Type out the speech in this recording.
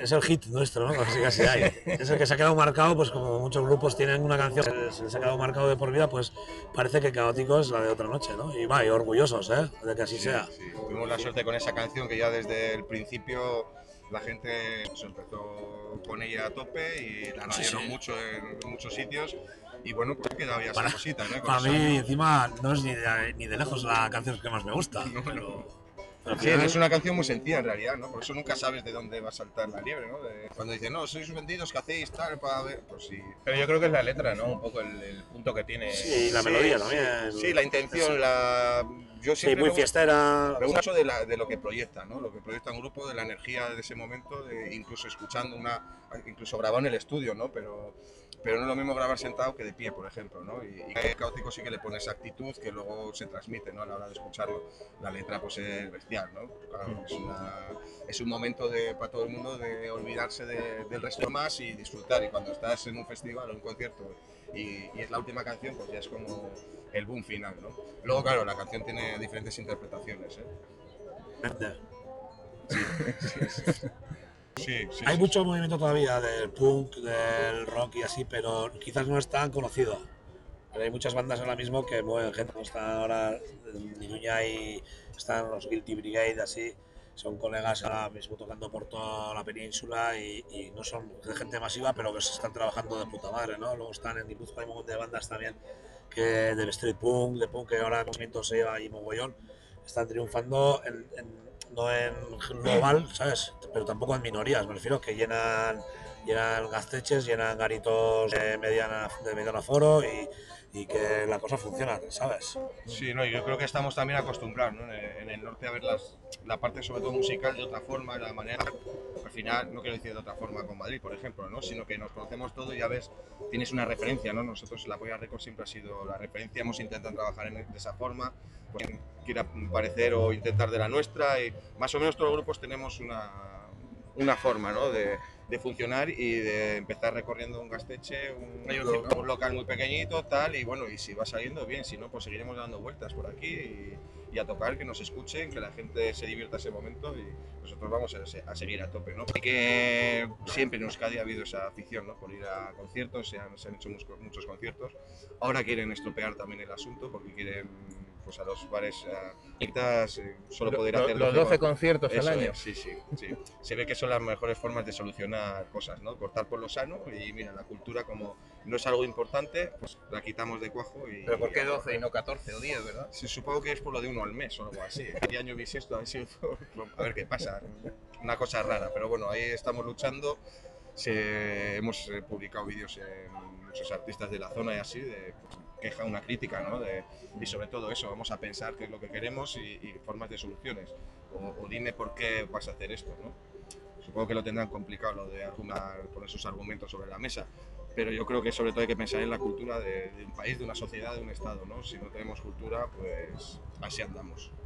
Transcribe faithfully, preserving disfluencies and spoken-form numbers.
es el hit nuestro, ¿no? Casi, casi hay. Es el que se ha quedado marcado, pues como muchos grupos tienen una canción que se les ha quedado marcado de por vida, pues parece que Caótico es la de otra noche, ¿no? Y va, y orgullosos, ¿eh? De que así Sí, sea. sí. Tuvimos la suerte con esa canción que ya desde el principio la gente se empezó con ella a tope y la Sí, radioron sí. mucho en muchos sitios y bueno, pues ha quedado ya esa Para, cosita, ¿no? Con para esos mí, años. encima, no es ni de, ni de lejos la canción que más me gusta, No, pero... no. pero al Sí, final, es una canción muy sencilla en realidad, ¿no? Por eso nunca sabes de dónde va a saltar la liebre, ¿no? De- cuando dicen, no, sois vendidos, ¿qué hacéis? Tal, para ver, pues sí. Pero yo creo que es la letra, ¿no? Un poco el, el punto que tiene. sí, la Sí, melodía sí, también. sí, la intención, la... Yo Sí, siempre muy me gusta- fiestera. me gusta mucho de, la- de lo que proyecta, ¿no? Lo que proyecta un grupo, de la energía de ese momento, de incluso escuchando una... incluso grabado en el estudio, ¿no? Pero, pero no es lo mismo grabar sentado que de pie, por ejemplo, ¿no? Y, y Caótico sí que le pone esa actitud que luego se transmite, ¿no? A la hora de escucharlo. La letra, pues, es bestial, ¿no? Claro, es, una- es un momento de, para todo el mundo de olvidarse de- del resto más y disfrutar. Y cuando estás en un festival o un concierto y, y es la última canción, pues ya es como el boom final, ¿no? Luego, claro, la canción tiene diferentes interpretaciones, ¿eh? Sí, sí. Sí, sí, Hay sí, mucho sí. movimiento todavía del punk, del rock y así, pero quizás no es tan conocido. Pero hay muchas bandas ahora mismo que mueven gente. ¿No? Están ahora en Iruña y están los Guilty Brigade, así. Son colegas ahora mismo tocando por toda la península y, y no son de gente masiva, pero que se están trabajando de puta madre, ¿no? Luego están en Guipúzcoa, hay un montón de bandas también que del street punk, de punk, que ahora el movimiento se lleva ahí mogollón. Están triunfando en, en, no en global, ¿sabes? Pero tampoco en minorías, me refiero, que llenan, llenan gasteches, llenan garitos de, mediana, de mediano aforo y, y que la cosa funciona, ¿sabes? Sí, no, yo creo que estamos también acostumbrados, ¿no? En el, en el norte a ver las, la parte sobre todo musical de otra forma, de la manera, al final, no quiero decir de otra forma con Madrid, por ejemplo, ¿no? Sino que nos conocemos todo y ya ves, tienes una referencia, ¿no? Nosotros, la Polla Record siempre ha sido la referencia, hemos intentado trabajar en, de esa forma, pues, quien quiera parecer o intentar de la nuestra, y más o menos todos los grupos tenemos una, una forma, ¿no? De, de funcionar y de empezar recorriendo un gasteche, un, lo, un local muy pequeñito, tal, y bueno, y si va saliendo bien, si no, pues seguiremos dando vueltas por aquí y, y a tocar, que nos escuchen, que la gente se divierta ese momento y nosotros vamos a, a seguir a tope, ¿no? Que siempre en Euskadi ha habido esa afición, ¿no? Por ir a conciertos, se han, se han hecho muchos, muchos conciertos, ahora quieren estropear también el asunto porque quieren, pues a los bares a, eh, solo poder hacer los doce conciertos al año. Es, sí, sí, sí. Se ve que son las mejores formas de solucionar cosas, ¿no? Cortar por lo sano y mira, la cultura como no es algo importante, pues la quitamos de cuajo y... ¿Pero por qué doce y no catorce o diez, verdad? Sí, supongo que es por lo de uno al mes o algo así. ¿Qué año bisiesto? A ver qué pasa. Una cosa rara, pero bueno, ahí estamos luchando. Se, hemos publicado vídeos en muchos artistas de la zona y así, de pues, queja, una crítica, ¿no? De, y sobre todo eso, vamos a pensar qué es lo que queremos y, y formas de soluciones. O, o dime por qué vas a hacer esto, ¿no? Supongo que lo tendrán complicado lo de argumentar, poner sus argumentos sobre la mesa, pero yo creo que sobre todo hay que pensar en la cultura de, de un país, de una sociedad, de un estado, ¿no? Si no tenemos cultura, pues así andamos.